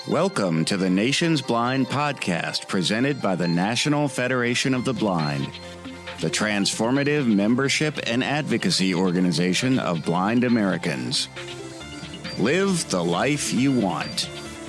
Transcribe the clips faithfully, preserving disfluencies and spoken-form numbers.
Welcome to the Nation's Blind podcast presented by the National Federation of the Blind, the transformative membership and advocacy organization of blind Americans. Live the life you want.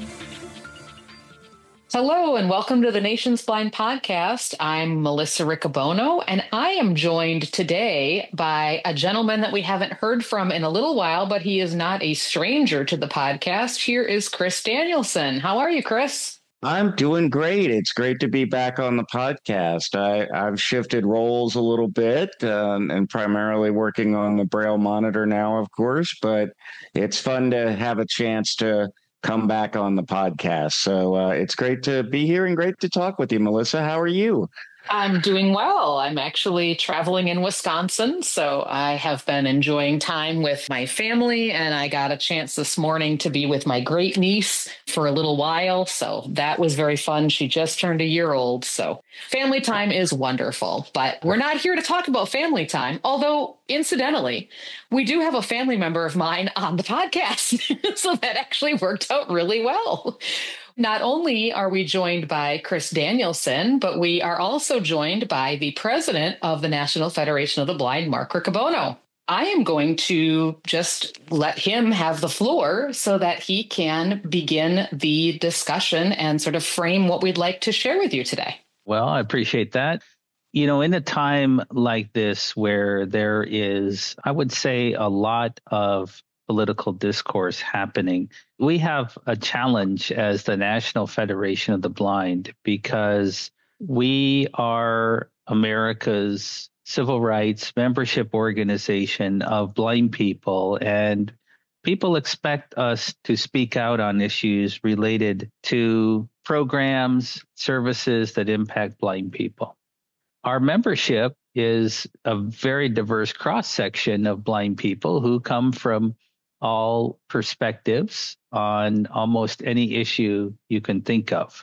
Hello and welcome to the Nation's Blind podcast. I'm Melissa Riccobono, and I am joined today by a gentleman that we haven't heard from in a little while, but he is not a stranger to the podcast. Here is Chris Danielson. How are you, Chris? I'm doing great. It's great to be back on the podcast. I, I've shifted roles a little bit um, and primarily working on the Braille monitor now, of course, but it's fun to have a chance to come back on the podcast. So uh, it's great to be here and great to talk with you, Melissa. How are you? I'm doing well. I'm actually traveling in Wisconsin, so I have been enjoying time with my family, and I got a chance this morning to be with my great niece for a little while, so that was very fun. She just turned a year old, so family time is wonderful, but we're not here to talk about family time, although incidentally, we do have a family member of mine on the podcast, so that actually worked out really well. Not only are we joined by Chris Danielson, but we are also joined by the president of the National Federation of the Blind, Mark Riccobono. I am going to just let him have the floor so that he can begin the discussion and sort of frame what we'd like to share with you today. Well, I appreciate that. You know, in a time like this where there is, I would say, a lot of political discourse happening, we have a challenge as the National Federation of the Blind because we are America's civil rights membership organization of blind people, and people expect us to speak out on issues related to programs, services that impact blind people. Our membership is a very diverse cross-section of blind people who come from all perspectives on almost any issue you can think of.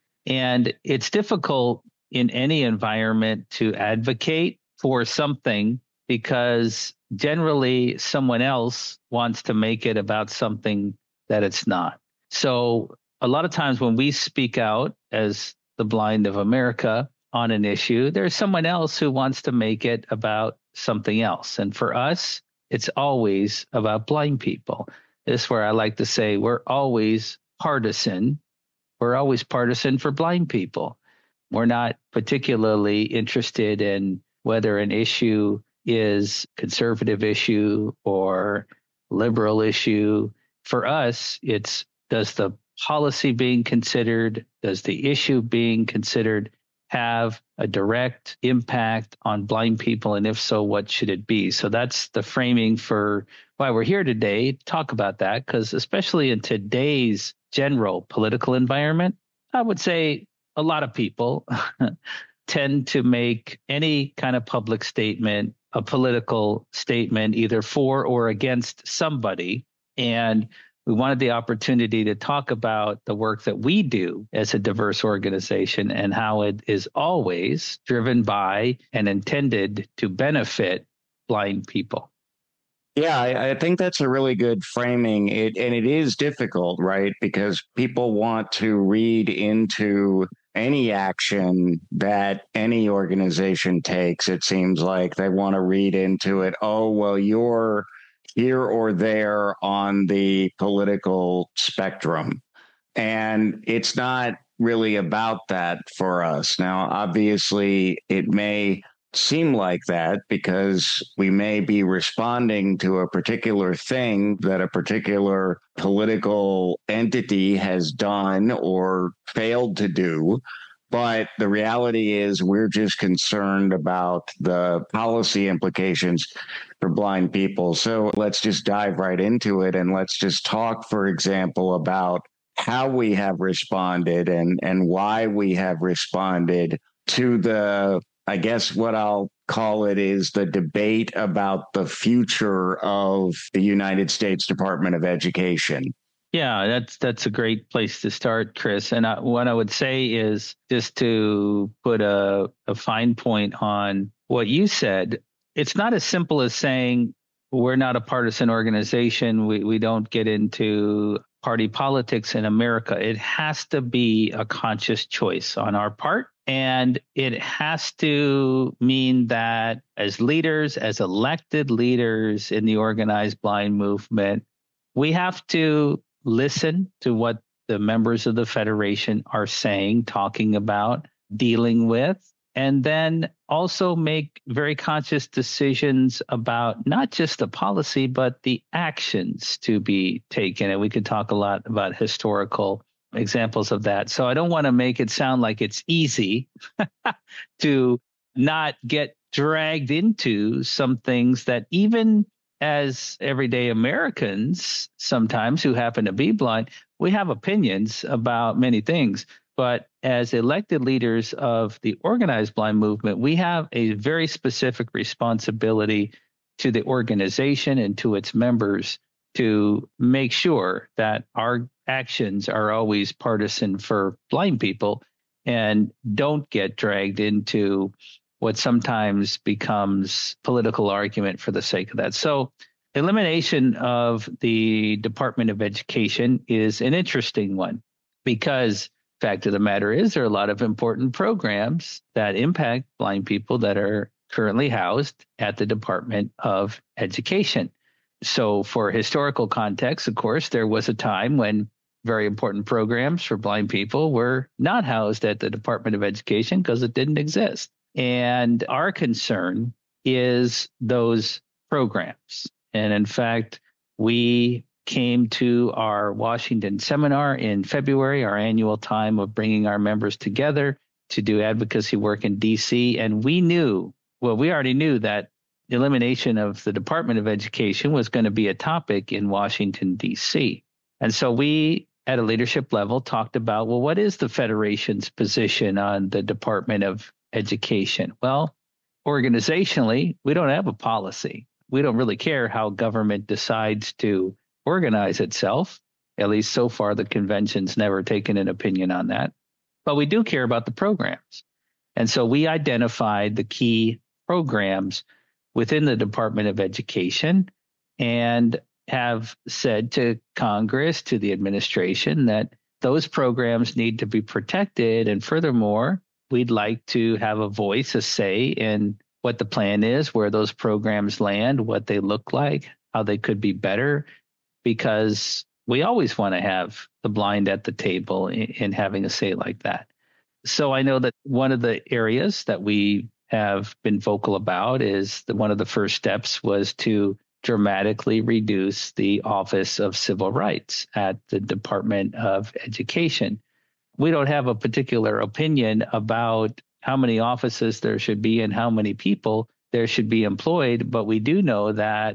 And it's difficult in any environment to advocate for something because generally someone else wants to make it about something that it's not. So a lot of times when we speak out as the Blind of America on an issue, there's someone else who wants to make it about something else. And for us, it's always about blind people. This is where I like to say we're always partisan. We're always partisan for blind people. We're not particularly interested in whether an issue is conservative issue or liberal issue. For us, it's does the policy being considered, does the issue being considered have a direct impact on blind people? And if so, what should it be? So that's the framing for why we're here today, talk about that, because especially in today's general political environment, I would say a lot of people tend to make any kind of public statement a political statement, either for or against somebody. And we wanted the opportunity to talk about the work that we do as a diverse organization and how it is always driven by and intended to benefit blind people. Yeah, I, I think that's a really good framing. It and it is difficult, right? Because people want to read into any action that any organization takes. It seems like they want to read into it. Oh, well, you're here or there on the political spectrum. And it's not really about that for us. Now, obviously, it may seem like that because we may be responding to a particular thing that a particular political entity has done or failed to do. But the reality is we're just concerned about the policy implications for blind people. So let's just dive right into it. And let's just talk, for example, about how we have responded and, and why we have responded to the, I guess what I'll call it is the debate about the future of the United States Department of Education. Yeah, that's that's a great place to start, Chris. And I, what I would say is just to put a, a fine point on what you said. It's not as simple as saying we're not a partisan organization. We we don't get into party politics in America. It has to be a conscious choice on our part. And it has to mean that as leaders, as elected leaders in the organized blind movement, we have to listen to what the members of the Federation are saying, talking about, dealing with, and then also make very conscious decisions about not just the policy, but the actions to be taken. And we could talk a lot about historical examples of that. So I don't want to make it sound like it's easy to not get dragged into some things that even as everyday Americans, sometimes who happen to be blind, we have opinions about many things. But as elected leaders of the organized blind movement, we have a very specific responsibility to the organization and to its members to make sure that our actions are always partisan for blind people and don't get dragged into what sometimes becomes political argument for the sake of that. So elimination of the Department of Education is an interesting one because fact of the matter is there are a lot of important programs that impact blind people that are currently housed at the Department of Education. So for historical context, of course, there was a time when very important programs for blind people were not housed at the Department of Education because it didn't exist. And our concern is those programs. And in fact, we came to our Washington seminar in February, our annual time of bringing our members together to do advocacy work in D C. And we knew, well, we already knew that the elimination of the Department of Education was going to be a topic in Washington, D C. And so we, at a leadership level, talked about, well, what is the Federation's position on the Department of Education? Well, organizationally, we don't have a policy. We don't really care how government decides to organize itself. At least so far, the convention's never taken an opinion on that. But we do care about the programs. And so we identified the key programs within the Department of Education and have said to Congress, to the administration, that those programs need to be protected. And furthermore, we'd like to have a voice, a say in what the plan is, where those programs land, what they look like, how they could be better, because we always want to have the blind at the table in, in having a say like that. So I know that one of the areas that we have been vocal about is that one of the first steps was to dramatically reduce the Office of Civil Rights at the Department of Education. We don't have a particular opinion about how many offices there should be and how many people there should be employed, but we do know that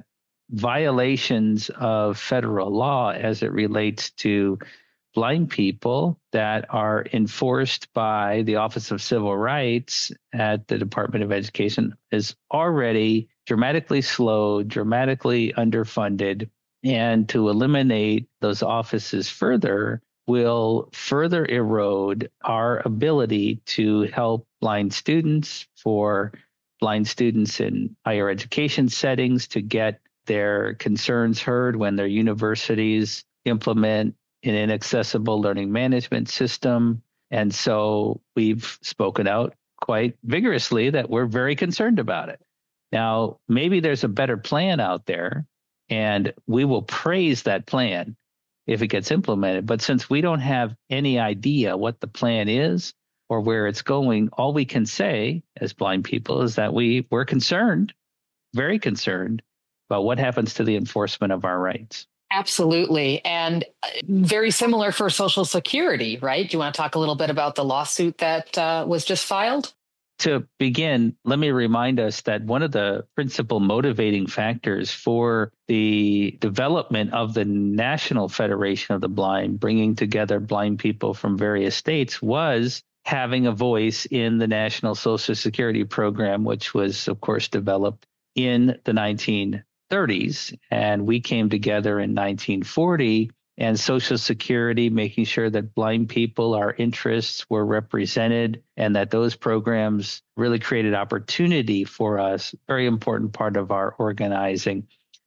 violations of federal law as it relates to blind people that are enforced by the Office of Civil Rights at the Department of Education is already dramatically slowed, dramatically underfunded, and to eliminate those offices further will further erode our ability to help blind students, for blind students in higher education settings to get their concerns heard when their universities implement an inaccessible learning management system. And so we've spoken out quite vigorously that we're very concerned about it. Now, maybe there's a better plan out there, and we will praise that plan if it gets implemented. But since we don't have any idea what the plan is or where it's going, all we can say as blind people is that we, we're concerned, very concerned, about what happens to the enforcement of our rights. Absolutely. And very similar for Social Security, right? Do you want to talk a little bit about the lawsuit that uh, was just filed? To begin, let me remind us that one of the principal motivating factors for the development of the National Federation of the Blind, bringing together blind people from various states, was having a voice in the National Social Security Program, which was, of course, developed in the nineteen thirties. And we came together in nineteen forty, and Social Security, making sure that blind people, our interests were represented, and that those programs really created opportunity for us, very important part of our organizing.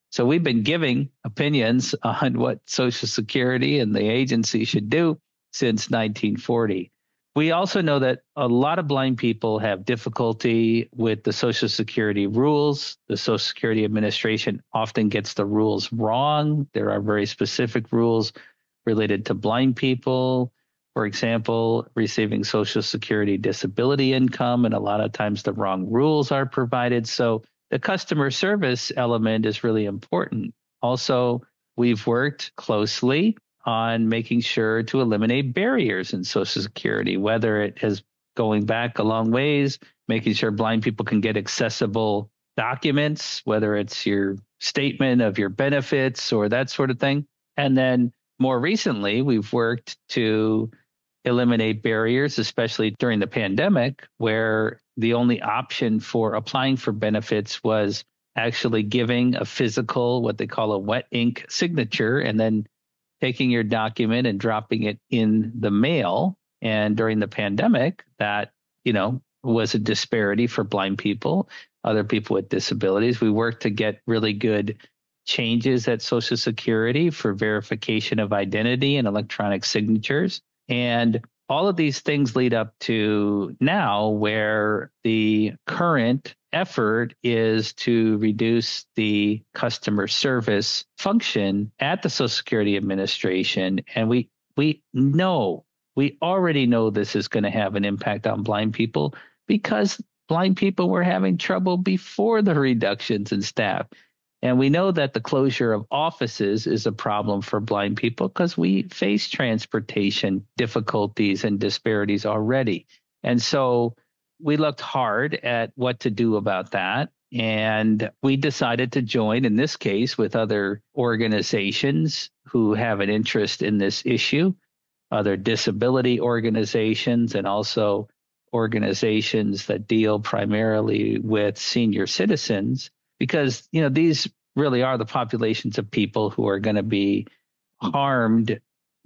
So we've been giving opinions on what Social Security and the agency should do since nineteen forty. We also know that a lot of blind people have difficulty with the Social Security rules. The Social Security Administration often gets the rules wrong. There are very specific rules related to blind people. For example, receiving Social Security disability income, and a lot of times the wrong rules are provided. So the customer service element is really important. Also, we've worked closely on making sure to eliminate barriers in Social Security, whether it is going back a long ways, making sure blind people can get accessible documents, whether it's your statement of your benefits or that sort of thing. And then more recently, we've worked to eliminate barriers, especially during the pandemic, where the only option for applying for benefits was actually giving a physical, what they call a wet ink signature, and then taking your document and dropping it in the mail. And during the pandemic, that, you know, was a disparity for blind people, other people with disabilities. We worked to get really good changes at Social Security for verification of identity and electronic signatures. And all of these things lead up to now where the current effort is to reduce the customer service function at the Social Security Administration. And we we know, we already know this is going to have an impact on blind people because blind people were having trouble before the reductions in staff. And we know that the closure of offices is a problem for blind people because we face transportation difficulties and disparities already. And so we looked hard at what to do about that. And we decided to join, in this case, with other organizations who have an interest in this issue, other disability organizations, and also organizations that deal primarily with senior citizens. Because, you know, these really are the populations of people who are going to be harmed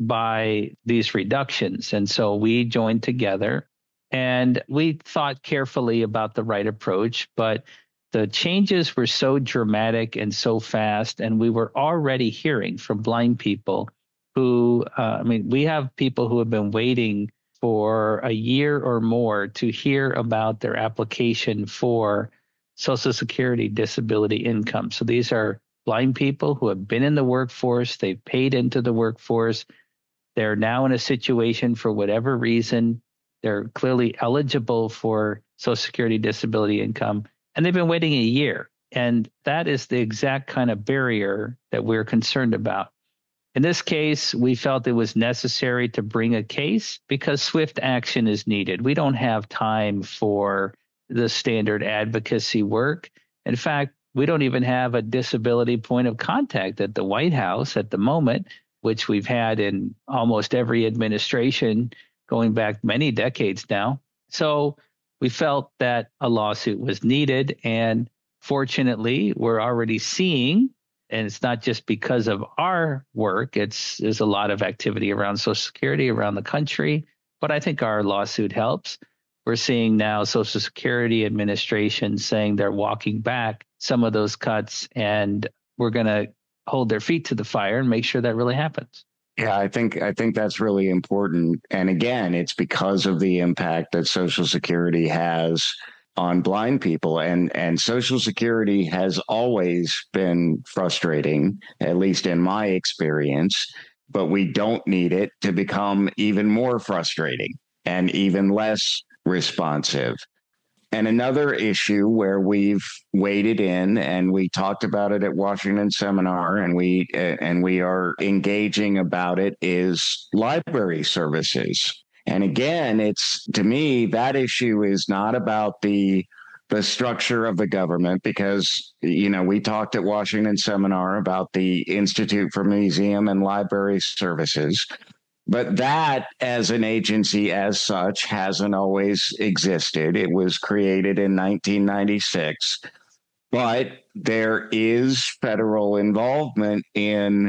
by these reductions. And so we joined together and we thought carefully about the right approach, but the changes were so dramatic and so fast. And we were already hearing from blind people who, uh, I mean, we have people who have been waiting for a year or more to hear about their application for Social Security disability income. So these are blind people who have been in the workforce, they've paid into the workforce, they're now in a situation for whatever reason, they're clearly eligible for Social Security disability income, and they've been waiting a year. And that is the exact kind of barrier that we're concerned about. In this case, we felt it was necessary to bring a case because swift action is needed. We don't have time for the standard advocacy work. In fact, we don't even have a disability point of contact at the White House at the moment, which we've had in almost every administration going back many decades now. So we felt that a lawsuit was needed. And fortunately, we're already seeing, and it's not just because of our work, it's there's a lot of activity around Social Security around the country, but I think our lawsuit helps. We're seeing now Social Security Administration saying they're walking back some of those cuts, and we're going to hold their feet to the fire and make sure that really happens. Yeah, I think I think that's really important. And again, it's because of the impact that Social Security has on blind people. And, and Social Security has always been frustrating, at least in my experience, but we don't need it to become even more frustrating and even less responsive. And another issue where we've waded in, and we talked about it at Washington Seminar, and we uh, and we are engaging about it, is library services. And again, it's, to me, that issue is not about the the structure of the government, because, you know, we talked at Washington Seminar about the Institute for Museum and Library Services. But that, as an agency as such, hasn't always existed. It was created in nineteen ninety-six. But there is federal involvement in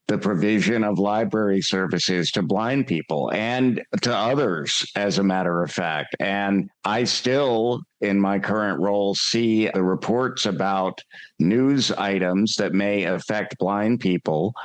the provision of library services to blind people and to others, as a matter of fact. And I still, in my current role, see the reports about news items that may affect blind people.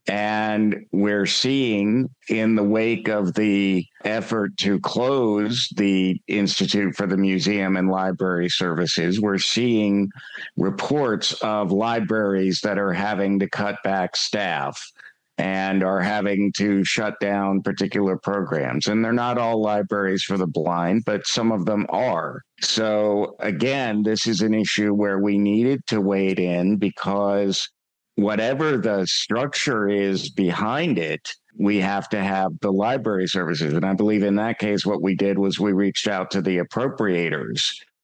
And we're seeing, in the wake of the effort to close the Institute for the Museum and Library Services, we're seeing reports of libraries that are having to cut back staff and are having to shut down particular programs. And they're not all libraries for the blind, but some of them are. So again, this is an issue where we needed to wade in, because whatever the structure is behind it, we have to have the library services. And I believe in that case, what we did was we reached out to the appropriators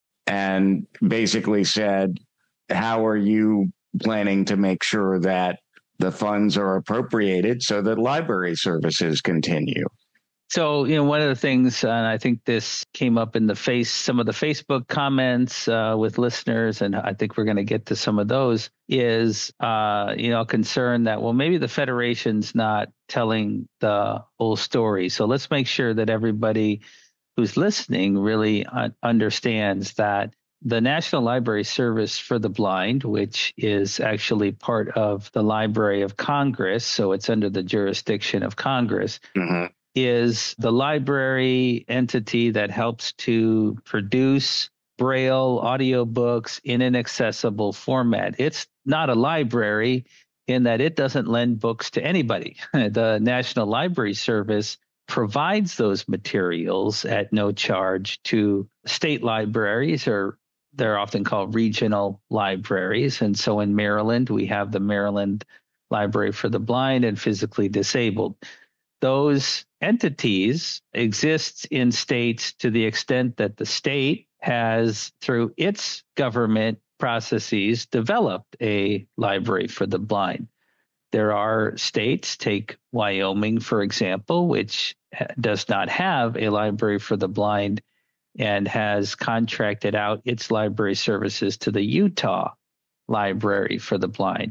and basically said, how are you planning to make sure that the funds are appropriated so that library services continue? So, you know, one of the things, and I think this came up in the face, some of the Facebook comments uh, with listeners, and I think we're going to get to some of those, is, uh, you know, concern that, well, maybe the Federation's not telling the whole story. So let's make sure that everybody who's listening really un- understands that the National Library Service for the Blind, which is actually part of the Library of Congress, so it's under the jurisdiction of Congress, mm-hmm. is the library entity that helps to produce Braille audiobooks in an accessible format. It's not a library in that it doesn't lend books to anybody. The National Library Service provides those materials at no charge to state libraries, or they're often called regional libraries. And so in Maryland, we have the Maryland Library for the Blind and Physically Disabled. Those entities exist in states to the extent that the state has, through its government processes, developed a library for the blind. There are states, take Wyoming, for example, which does not have a library for the blind and has contracted out its library services to the Utah Library for the Blind.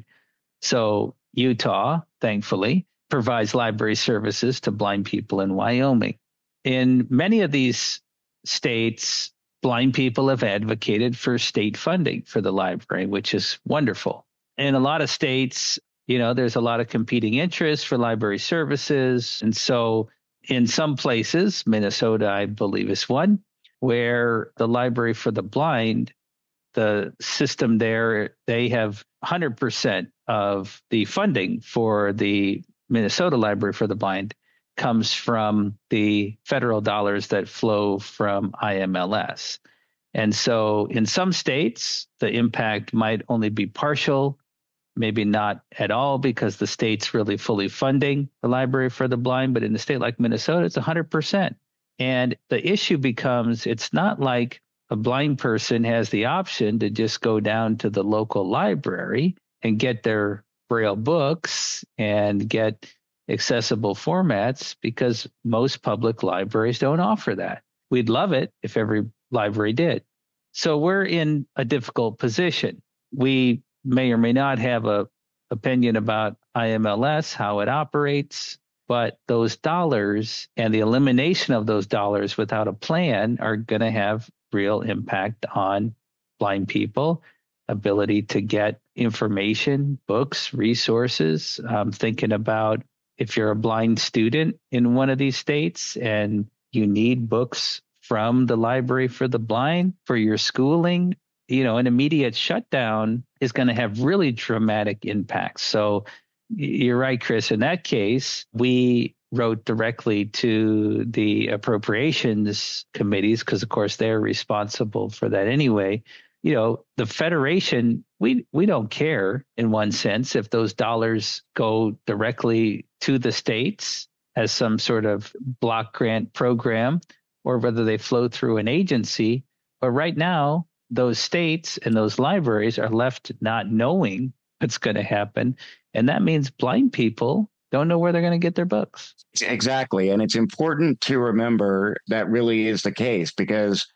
So Utah, thankfully, provides library services to blind people in Wyoming. In many of these states, blind people have advocated for state funding for the library, which is wonderful. In a lot of states, you know, there's a lot of competing interests for library services. And so in some places, Minnesota, I believe, is one, where the Library for the Blind, the system there, they have one hundred percent of the funding for the Minnesota Library for the Blind comes from the federal dollars that flow from I M L S. And so in some states, the impact might only be partial, maybe not at all, because the state's really fully funding the Library for the Blind. But in a state like Minnesota, it's one hundred percent. And the issue becomes, it's not like a blind person has the option to just go down to the local library and get their Braille books and get accessible formats, because most public libraries don't offer that. We'd love it if every library did. So we're in a difficult position. We may or may not have a opinion about I M L S, how it operates, but those dollars and the elimination of those dollars without a plan are going to have real impact on blind people, ability to get information, books, resources. I'm thinking about if you're a blind student in one of these states and you need books from the Library for the Blind for your schooling, you know, an immediate shutdown is going to have really dramatic impacts. So you're right, Chris. In that case, we wrote directly to the appropriations committees because, of course, they're responsible for that anyway. You know, the Federation, we we don't care in one sense if those dollars go directly to the states as some sort of block grant program or whether they flow through an agency. But right now, those states and those libraries are left not knowing what's going to happen. And that means blind people don't know where they're going to get their books. Exactly. And it's important to remember that really is the case, because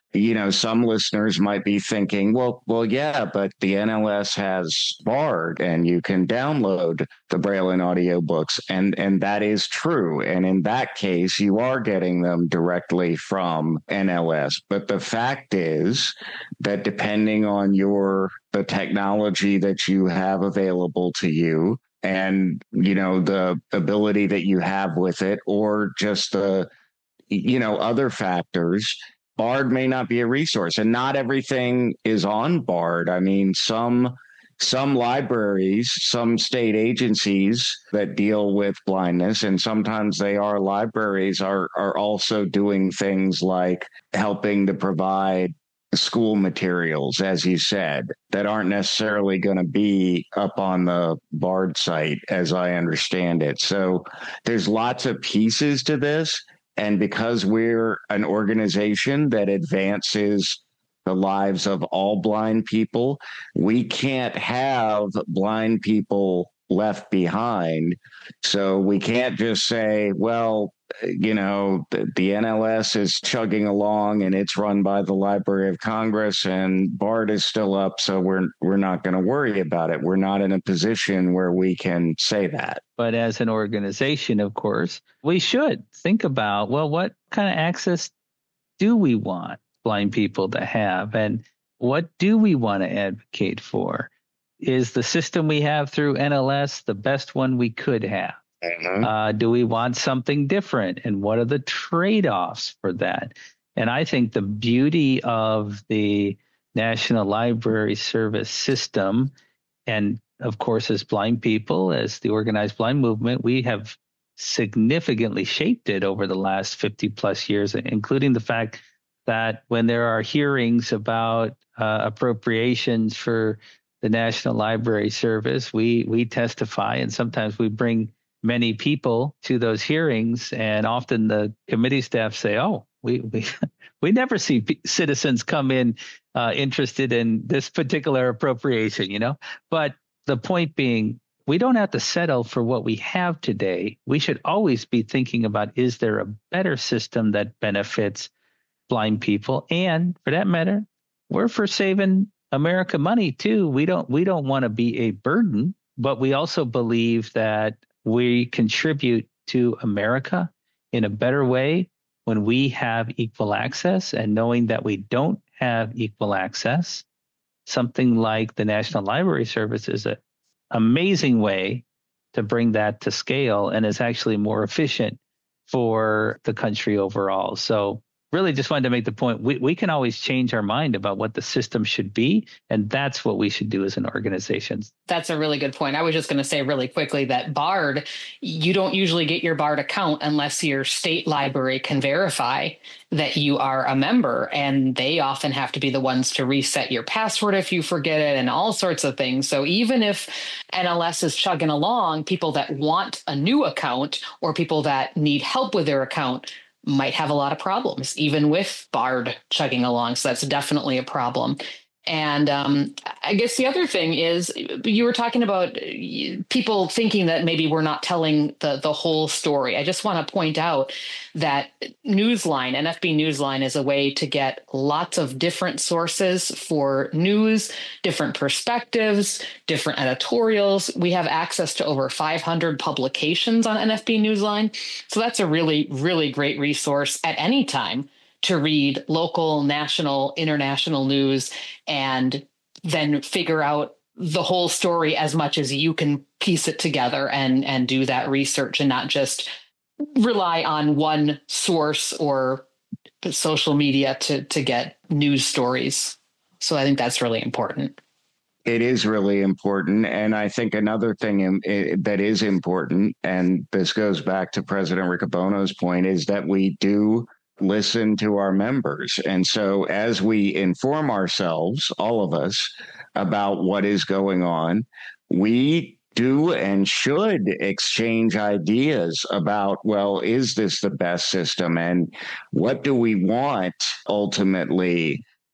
you know, some listeners might be thinking, well, well, yeah, but the N L S has Bard and you can download the Braille and audiobooks. And, and that is true. And in that case, you are getting them directly from N L S. But the fact is that depending on your, the technology that you have available to you, and, you know, the ability that you have with it, or just the, you know, other factors, Bard may not be a resource, and not everything is on Bard. I mean, some some libraries, some state agencies that deal with blindness, and sometimes they are libraries, are are also doing things like helping to provide school materials, as you said, that aren't necessarily going to be up on the Bard site, as I understand it. So there's lots of pieces to this. And because we're an organization that advances the lives of all blind people, we can't have blind people left behind. So we can't just say, well, you know, the, the N L S is chugging along and it's run by the Library of Congress and Bard is still up, so we're we're not going to worry about it. We're not in a position where we can say that. But as an organization, of course, we should think about, well, what kind of access do we want blind people to have? And what do we want to advocate for? Is the system we have through N L S the best one we could have? Mm-hmm. Uh, do we want something different? And what are the trade-offs for that? And I think the beauty of the National Library Service system, and of course, as blind people, as the organized blind movement, we have significantly shaped it over the last fifty plus years, including the fact that when there are hearings about uh, appropriations for the National Library Service, we we testify, and sometimes we bring many people to those hearings, and often the committee staff say, "Oh, we we we never see p- citizens come in uh, interested in this particular appropriation," you know. But the point being, we don't have to settle for what we have today. We should always be thinking about, is there a better system that benefits blind people? And for that matter, we're for saving America money too. We don't we don't want to be a burden, but we also believe that we contribute to America in a better way when we have equal access. And knowing that we don't have equal access, something like the National Library Service is an amazing way to bring that to scale, and is actually more efficient for the country overall. So really just wanted to make the point, we, we can always change our mind about what the system should be, and that's what we should do as an organization. That's a really good point. I was just going to say really quickly that Bard, you don't usually get your Bard account unless your state library can verify that you are a member, and they often have to be the ones to reset your password if you forget it and all sorts of things. So even if N L S is chugging along, people that want a new account or people that need help with their account might have a lot of problems, even with Bard chugging along. So that's definitely a problem. And um, I guess the other thing is, you were talking about people thinking that maybe we're not telling the, the whole story. I just want to point out that Newsline, N F B Newsline, is a way to get lots of different sources for news, different perspectives, different editorials. We have access to over five hundred publications on N F B Newsline. So that's a really, really great resource at any time to read local, national, international news, and then figure out the whole story as much as you can piece it together and, and do that research, and not just rely on one source or social media to, to get news stories. So I think that's really important. It is really important. And I think another thing in, that is important, and this goes back to President Riccobono's point, is that we do listen to our members. And so as we inform ourselves, all of us, about what is going on, we do and should exchange ideas about, well, is this the best system? And what do we want ultimately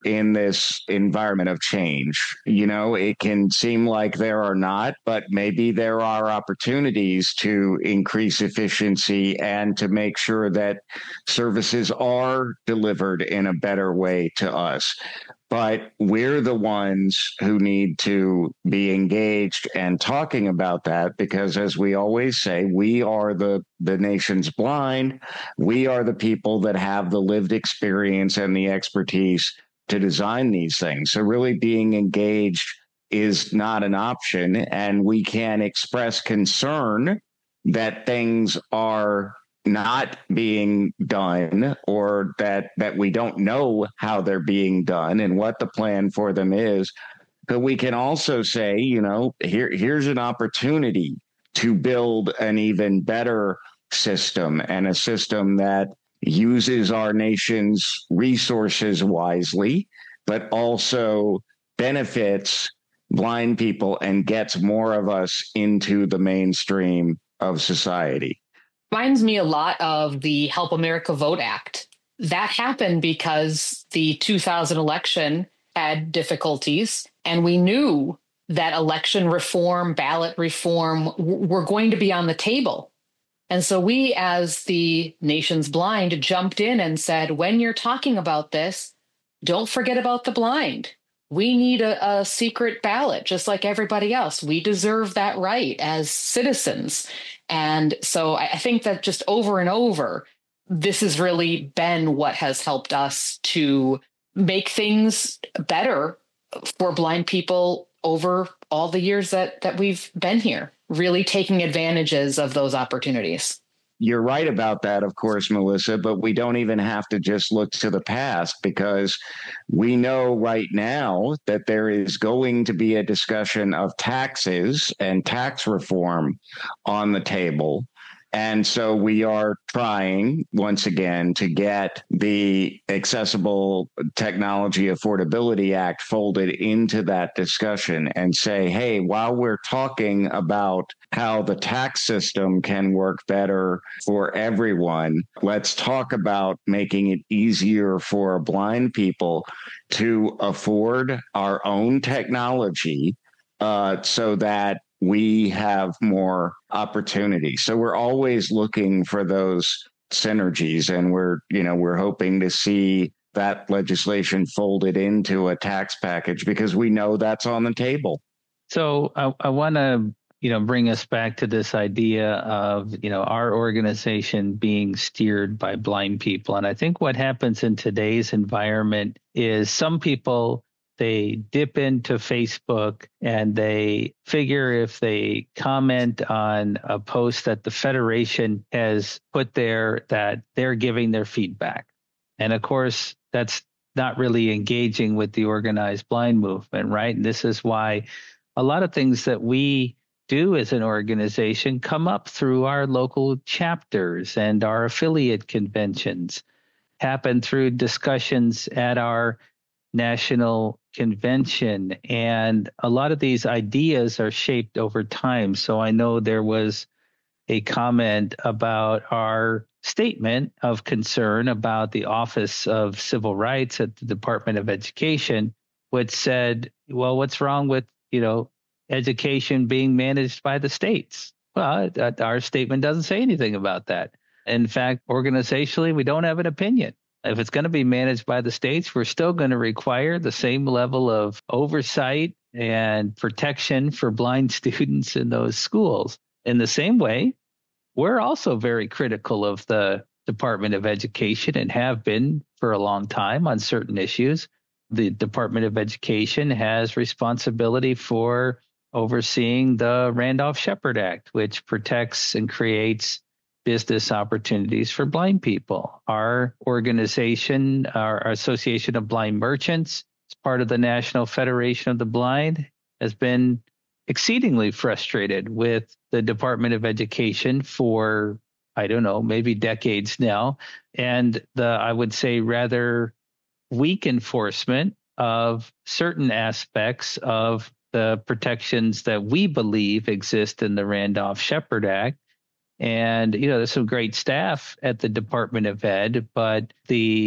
in this environment of change. You know, it can seem like there are not, but maybe there are opportunities to increase efficiency and to make sure that services are delivered in a better way to us. But we're the ones who need to be engaged and talking about that because, as we always say, we are the, the nation's blind. We are the people that have the lived experience and the expertise to design these things. So really being engaged is not an option, and we can express concern that things are not being done or that that we don't know how they're being done and what the plan for them is. But we can also say, you know, here here's an opportunity to build an even better system, and a system that uses our nation's resources wisely, but also benefits blind people and gets more of us into the mainstream of society. Reminds me a lot of the Help America Vote Act. That happened because the two thousand election had difficulties, and we knew that election reform, ballot reform w- were going to be on the table. And so we, as the nation's blind, jumped in and said, when you're talking about this, don't forget about the blind. We need a, a secret ballot, just like everybody else. We deserve that right as citizens. And so I think that just over and over, this has really been what has helped us to make things better for blind people over all the years that, that we've been here, really taking advantages of those opportunities. You're right about that, of course, Melissa, but we don't even have to just look to the past, because we know right now that there is going to be a discussion of taxes and tax reform on the table. And so we are trying, once again, to get the Accessible Technology Affordability Act folded into that discussion and say, hey, while we're talking about how the tax system can work better for everyone, let's talk about making it easier for blind people to afford our own technology uh, so that we have more opportunity. So we're always looking for those synergies, and we're, you know, we're hoping to see that legislation folded into a tax package because we know that's on the table. So I, I want to, you know, bring us back to this idea of, you know, our organization being steered by blind people. And I think what happens in today's environment is some people, they dip into Facebook and they figure if they comment on a post that the Federation has put there, that they're giving their feedback. And of course, that's not really engaging with the organized blind movement, right? And this is why a lot of things that we do as an organization come up through our local chapters and our affiliate conventions, happen through discussions at our national convention. And a lot of these ideas are shaped over time. So I know there was a comment about our statement of concern about the Office of Civil Rights at the Department of Education, which said, well, what's wrong with, you know, education being managed by the states? Well, our statement doesn't say anything about that. In fact, organizationally, we don't have an opinion. If it's going to be managed by the states, we're still going to require the same level of oversight and protection for blind students in those schools. In the same way, we're also very critical of the Department of Education and have been for a long time on certain issues. The Department of Education has responsibility for overseeing the Randolph-Shepard Act, which protects and creates business opportunities for blind people. Our organization, our Association of Blind Merchants, as part of the National Federation of the Blind, has been exceedingly frustrated with the Department of Education for, I don't know, maybe decades now. And the, I would say, rather weak enforcement of certain aspects of the protections that we believe exist in the Randolph-Shepard Act. And, you know, there's some great staff at the Department of Ed, but the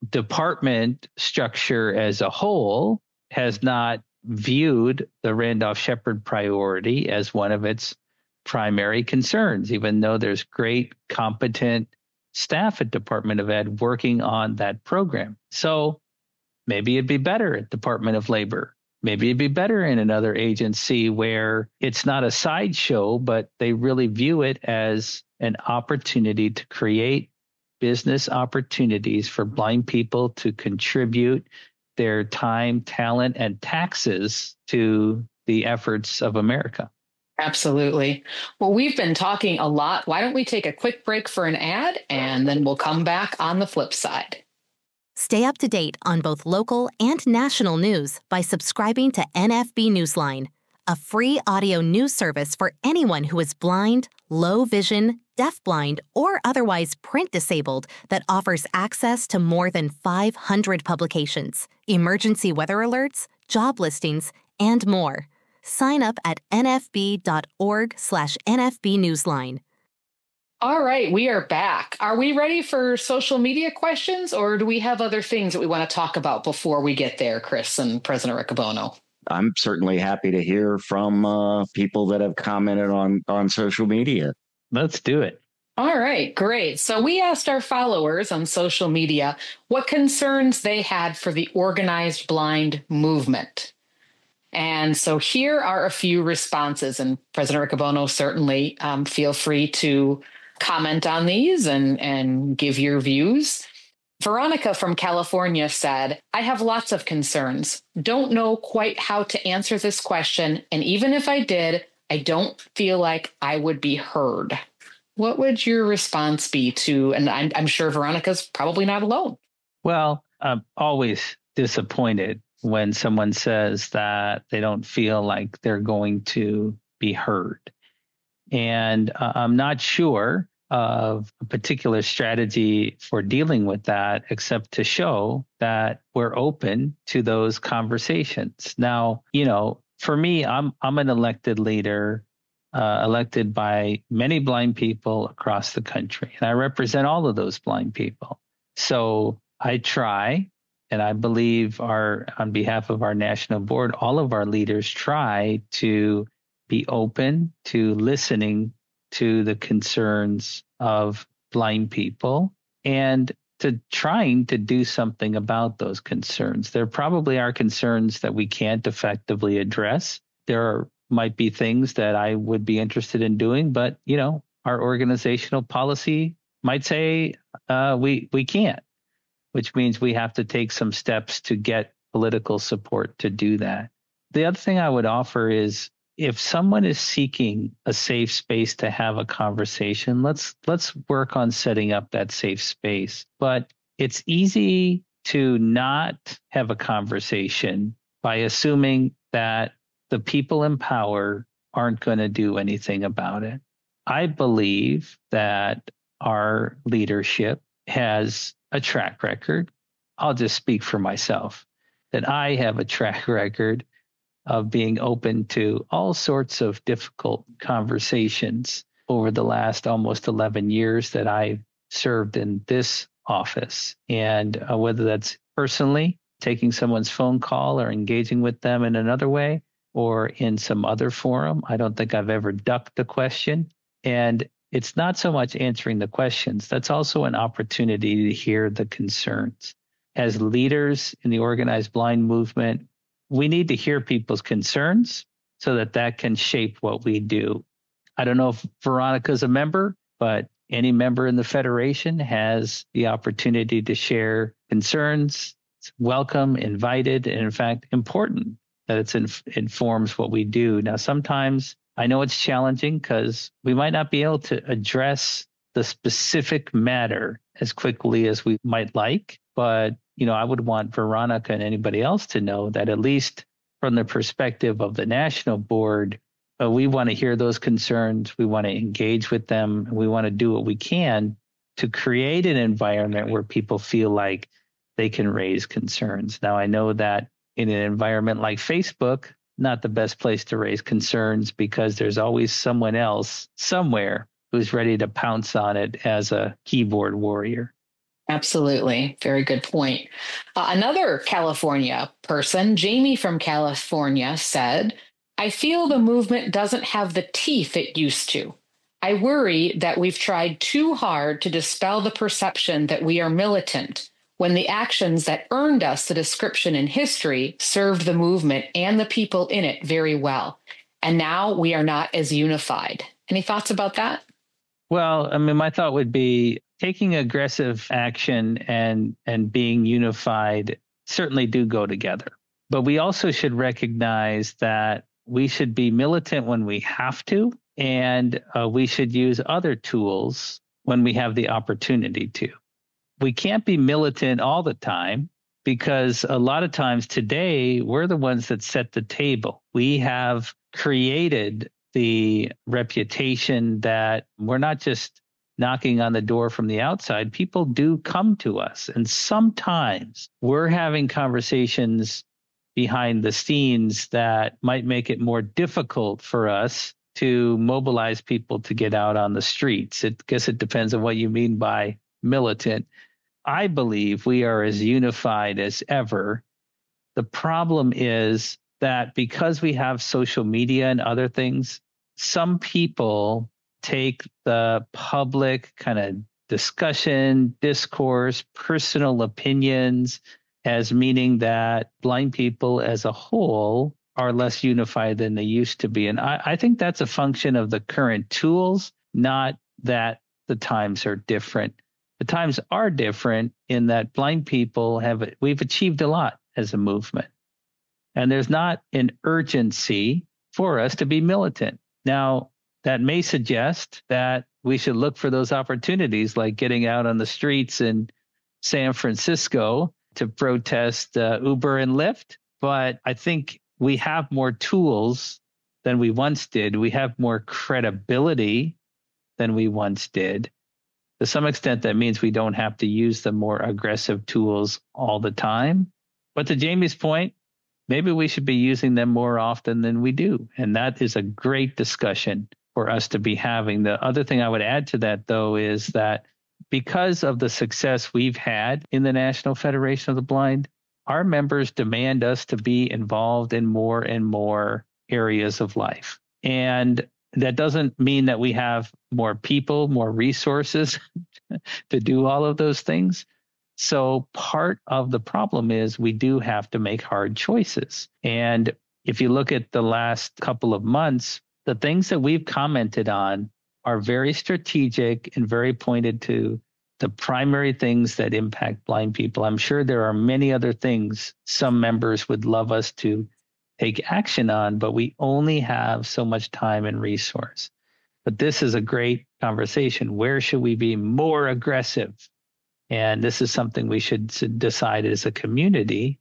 department structure as a whole has not viewed the Randolph-Sheppard priority as one of its primary concerns, even though there's great, competent staff at Department of Ed working on that program. So maybe it'd be better at Department of Labor. Maybe it'd be better in another agency where it's not a sideshow, but they really view it as an opportunity to create business opportunities for blind people to contribute their time, talent, and taxes to the efforts of America. Absolutely. Well, we've been talking a lot. Why don't we take a quick break for an ad, and then we'll come back on the flip side. Stay up to date on both local and national news by subscribing to N F B Newsline, a free audio news service for anyone who is blind, low vision, deafblind, or otherwise print disabled that offers access to more than five hundred publications, emergency weather alerts, job listings, and more. Sign up at nfb.org slash nfbnewsline. All right, we are back. Are we ready for social media questions, or do we have other things that we want to talk about before we get there, Chris and President Riccobono? I'm certainly happy to hear from uh, people that have commented on, on social media. Let's do it. All right, great. So we asked our followers on social media what concerns they had for the organized blind movement. And so here are a few responses, and President Riccobono, certainly um, feel free to comment on these and, and give your views. Veronica from California said, I have lots of concerns. Don't know quite how to answer this question. And even if I did, I don't feel like I would be heard. What would your response be to, and I'm, I'm sure Veronica's probably not alone. Well, I'm always disappointed when someone says that they don't feel like they're going to be heard. And uh, I'm not sure of a particular strategy for dealing with that, except to show that we're open to those conversations. Now, you know, for me, I'm I'm an elected leader, uh, elected by many blind people across the country, and I represent all of those blind people. So I try, and I believe our, on behalf of our national board, all of our leaders try to be open to listening to the concerns of blind people and to trying to do something about those concerns. There probably are concerns that we can't effectively address. There are, might be things that I would be interested in doing, but, you know, our organizational policy might say uh, we we can't, which means we have to take some steps to get political support to do that. The other thing I would offer is, if someone is seeking a safe space to have a conversation, let's let's work on setting up that safe space. But it's easy to not have a conversation by assuming that the people in power aren't going to do anything about it. I believe that our leadership has a track record. I'll just speak for myself, that I have a track record of being open to all sorts of difficult conversations over the last almost eleven years that I've served in this office. And uh, whether that's personally taking someone's phone call or engaging with them in another way or in some other forum, I don't think I've ever ducked a question. And it's not so much answering the questions. That's also an opportunity to hear the concerns. As leaders in the organized blind movement, we need to hear people's concerns so that that can shape what we do. I don't know if Veronica's a member, but any member in the Federation has the opportunity to share concerns. It's welcome, invited, and in fact, important that it inf- informs what we do. Now, sometimes I know it's challenging because we might not be able to address the specific matter as quickly as we might like, but you know, I would want Veronica and anybody else to know that at least from the perspective of the national board, uh, we want to hear those concerns. We want to engage with them. We want to do what we can to create an environment where people feel like they can raise concerns. Now, I know that in an environment like Facebook, not the best place to raise concerns because there's always someone else somewhere who's ready to pounce on it as a keyboard warrior. Absolutely. Very good point. Uh, another California person, Jamie from California, said, I feel the movement doesn't have the teeth it used to. I worry that we've tried too hard to dispel the perception that we are militant when the actions that earned us the description in history served the movement and the people in it very well. And now we are not as unified. Any thoughts about that? Well, I mean, my thought would be taking aggressive action and and being unified certainly do go together. But we also should recognize that we should be militant when we have to, and uh, we should use other tools when we have the opportunity to. We can't be militant all the time because a lot of times today, we're the ones that set the table. We have created the reputation that we're not just knocking on the door from the outside. People do come to us. And sometimes we're having conversations behind the scenes that might make it more difficult for us to mobilize people to get out on the streets. I guess it depends on what you mean by militant. I believe we are as unified as ever. The problem is that because we have social media and other things, some people take the public kind of discussion, discourse, personal opinions as meaning that blind people as a whole are less unified than they used to be. And I, I think that's a function of the current tools, not that the times are different. The times are different in that blind people have, we've achieved a lot as a movement. And there's not an urgency for us to be militant. Now, that may suggest that we should look for those opportunities, like getting out on the streets in San Francisco to protest uh, Uber and Lyft. But I think we have more tools than we once did. We have more credibility than we once did. To some extent, that means we don't have to use the more aggressive tools all the time. But to Jamie's point, maybe we should be using them more often than we do. And that is a great discussion for us to be having. The other thing I would add to that, though, is that because of the success we've had in the National Federation of the Blind, our members demand us to be involved in more and more areas of life. And that doesn't mean that we have more people, more resources to do all of those things. So part of the problem is we do have to make hard choices. And if you look at the last couple of months, the things that we've commented on are very strategic and very pointed to the primary things that impact blind people. I'm sure there are many other things some members would love us to take action on, but we only have so much time and resource. But this is a great conversation. Where should we be more aggressive? And this is something we should decide as a community.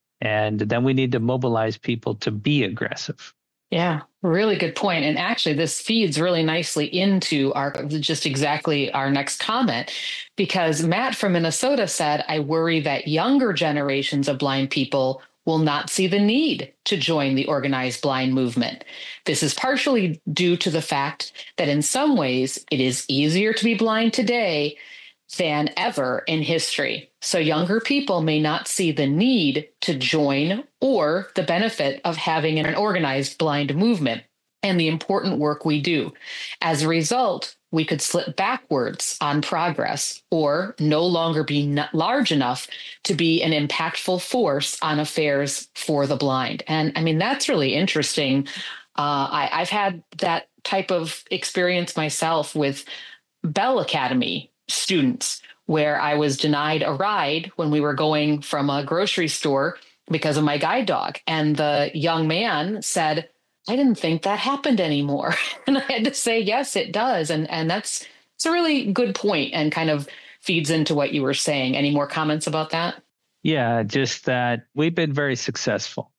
And then we need to mobilize people to be aggressive. Yeah, really good point. And actually, this feeds really nicely into our just exactly our next comment, because Matt from Minnesota said, I worry that younger generations of blind people will not see the need to join the organized blind movement. This is partially due to the fact that in some ways it is easier to be blind today than ever in history. So younger people may not see the need to join or the benefit of having an organized blind movement and the important work we do. As a result, we could slip backwards on progress or no longer be large enough to be an impactful force on affairs for the blind. And I mean, that's really interesting. Uh, I, I've had that type of experience myself with Bell Academy students, where I was denied a ride when we were going from a grocery store because of my guide dog. And the young man said, I didn't think that happened anymore. And I had to say, yes, it does. And, and that's it's a really good point and kind of feeds into what you were saying. Any more comments about that? Yeah, just that we've been very successful.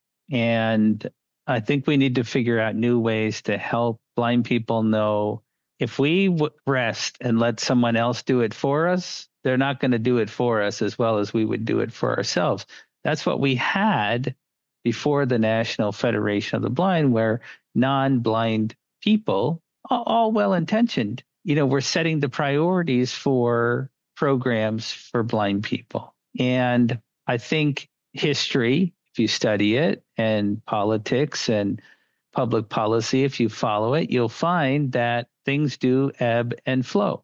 And I think we need to figure out new ways to help blind people know if we w- rest and let someone else do it for us, they're not going to do it for us as well as we would do it for ourselves. That's what we had before the National Federation of the Blind, where non-blind people, all, all well-intentioned, you know, were setting the priorities for programs for blind people. And I think history, if you study it, and politics and public policy, if you follow it, you'll find that things do ebb and flow.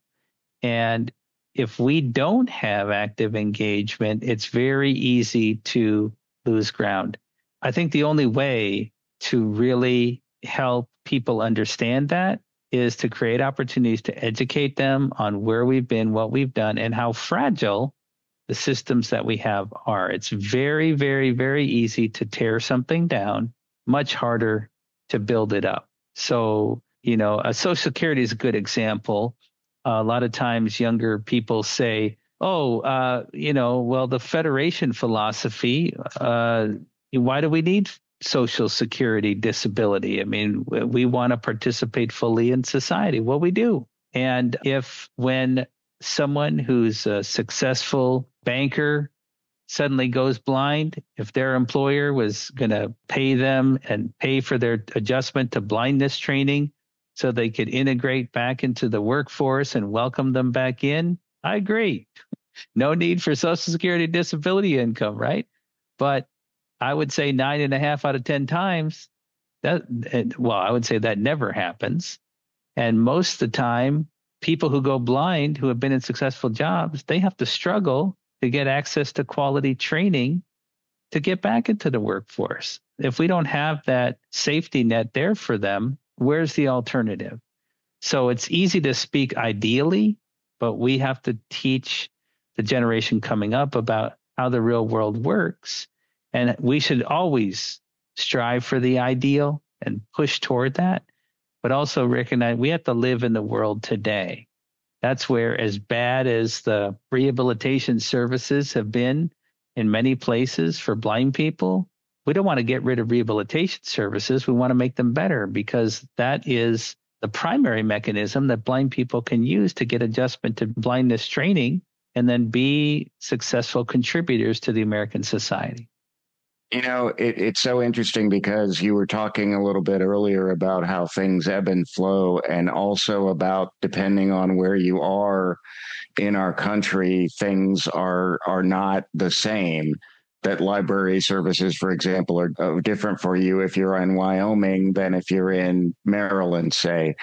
And if we don't have active engagement, it's very easy to lose ground. I think the only way to really help people understand that is to create opportunities to educate them on where we've been, what we've done, and how fragile the systems that we have are. It's very, very, very easy to tear something down, much harder to build it up. So, you know, a Social Security is a good example. Uh, a lot of times younger people say, oh, uh, you know, well, the Federation philosophy, uh, why do we need Social Security disability? I mean, we want to participate fully in society. Well, we do. And if when someone who's a successful banker suddenly goes blind, if their employer was going to pay them and pay for their adjustment to blindness training so they could integrate back into the workforce and welcome them back in, I agree. No need for Social Security disability income, right? But I would say nine and a half out of ten times that, well, I would say that never happens. And most of the time, people who go blind, who have been in successful jobs, they have to struggle to get access to quality training to get back into the workforce. If we don't have that safety net there for them, where's the alternative? So it's easy to speak ideally, but we have to teach the generation coming up about how the real world works. And we should always strive for the ideal and push toward that, but also recognize we have to live in the world today. That's where, as bad as the rehabilitation services have been in many places for blind people, we don't want to get rid of rehabilitation services. We want to make them better, because that is the primary mechanism that blind people can use to get adjustment to blindness training and then be successful contributors to the American society. You know, it, it's so interesting because you were talking a little bit earlier about how things ebb and flow, and also about depending on where you are in our country, things are are not the same. That library services, for example, are, are different for you if you're in Wyoming than if you're in Maryland, say.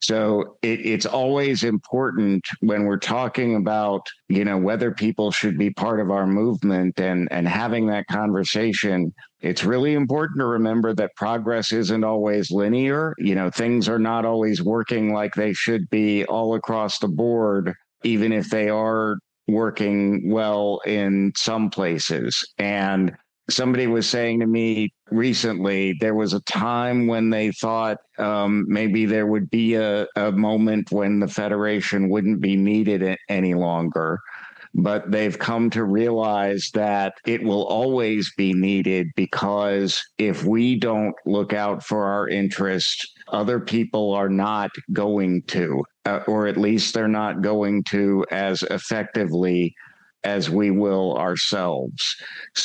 So it, it's always important when we're talking about, you know, whether people should be part of our movement and, and having that conversation. It's really important to remember that progress isn't always linear. You know, things are not always working like they should be all across the board, even if they are working well in some places. And somebody was saying to me recently, there was a time when they thought um, maybe there would be a, a moment when the Federation wouldn't be needed any longer. But they've come to realize that it will always be needed, because if we don't look out for our interests, other people are not going to, uh, or at least they're not going to as effectively as we will ourselves.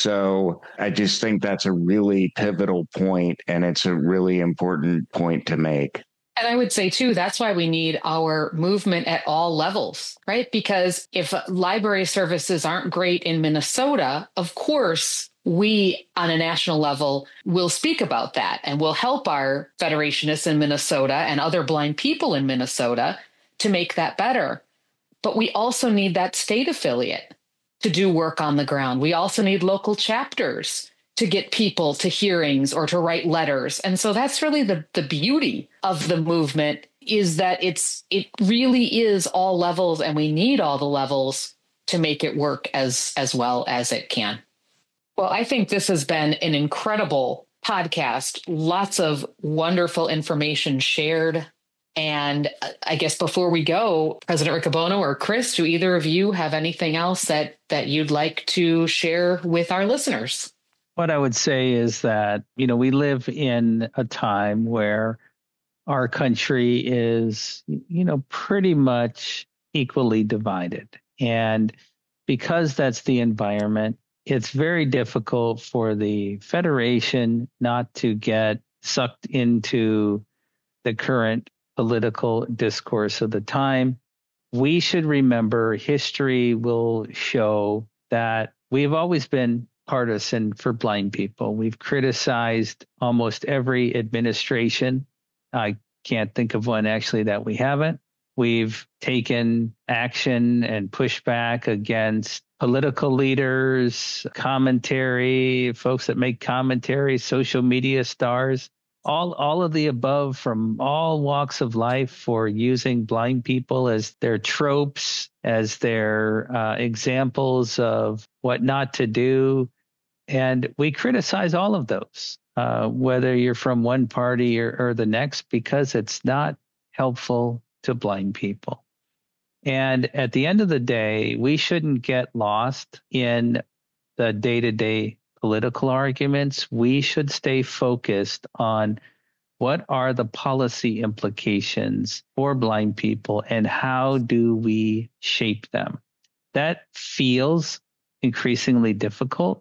So I just think that's a really pivotal point, and it's a really important point to make. And I would say, too, that's why we need our movement at all levels, right? Because if library services aren't great in Minnesota, of course, we on a national level will speak about that and will help our Federationists in Minnesota and other blind people in Minnesota to make that better. But we also need that state affiliate to do work on the ground. We also need local chapters to get people to hearings or to write letters. And so that's really the, the beauty of the movement, is that it's it really is all levels, and we need all the levels to make it work as, as well as it can. Well, I think this has been an incredible podcast. Lots of wonderful information shared. And I guess before we go, President Riccobono or Chris, do either of you have anything else that, that you'd like to share with our listeners? What I would say is that, you know, we live in a time where our country is, you know, pretty much equally divided. And because that's the environment, it's very difficult for the Federation not to get sucked into the current political discourse of the time. we should remember history will show that we've always been partisan for blind people. We've criticized almost every administration. I can't think of one actually that we haven't. We've taken action and pushed back against political leaders, commentary, folks that make commentary, social media stars, all, all of the above from all walks of life for using blind people as their tropes, as their uh, examples of what not to do. And we criticize all of those, uh, whether you're from one party or, or the next, because it's not helpful to blind people. And at the end of the day, we shouldn't get lost in the day-to-day political arguments. We should stay focused on what are the policy implications for blind people and how do we shape them. That feels increasingly difficult.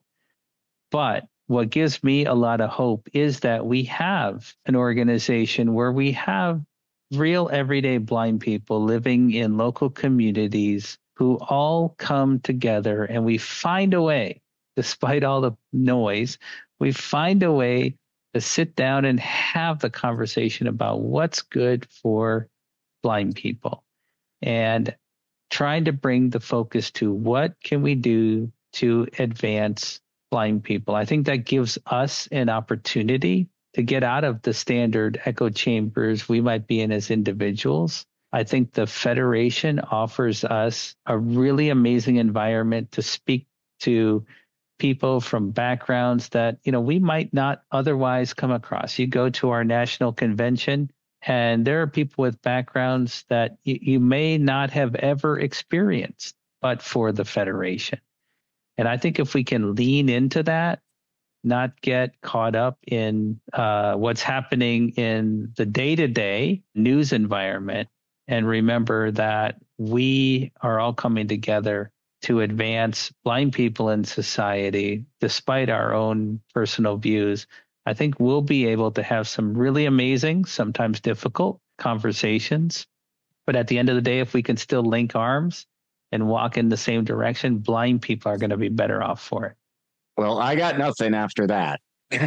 But what gives me a lot of hope is that we have an organization where we have real everyday blind people living in local communities who all come together and we find a way, despite all the noise, we find a way to sit down and have the conversation about what's good for blind people and trying to bring the focus to what can we do to advance blind people. I think that gives us an opportunity to get out of the standard echo chambers we might be in as individuals. I think the Federation offers us a really amazing environment to speak to people from backgrounds that, you know, we might not otherwise come across. You go to our national convention and there are people with backgrounds that y- you may not have ever experienced, but for the Federation. And I think if we can lean into that, not get caught up in uh, what's happening in the day-to-day news environment, and remember that we are all coming together to advance blind people in society, despite our own personal views, I think we'll be able to have some really amazing, sometimes difficult conversations. But at the end of the day, if we can still link arms and walk in the same direction, blind people are going to be better off for it. Well, I got nothing after that.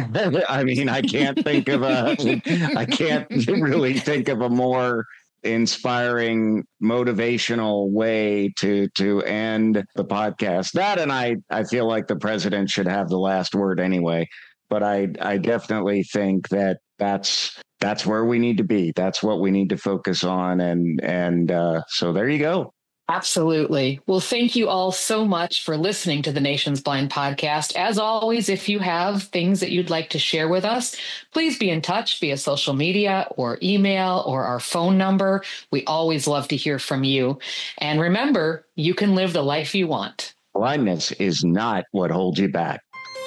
I mean, I can't think of a, I can't really think of a more inspiring, motivational way to to end the podcast. That, and I, I feel like the president should have the last word anyway. But I, I definitely think that that's that's where we need to be. That's what we need to focus on. And and uh, so there you go. Absolutely. Well, thank you all so much for listening to the Nation's Blind Podcast. As always, if you have things that you'd like to share with us, please be in touch via social media or email or our phone number. We always love to hear from you. And remember, you can live the life you want. Blindness is not what holds you back.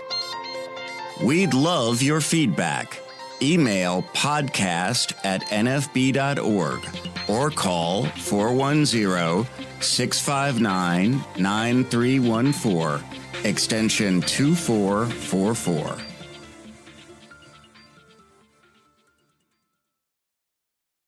We'd love your feedback. Email podcast at n f b dot org or call four one zero, six five nine, nine three one four, extension two four four four.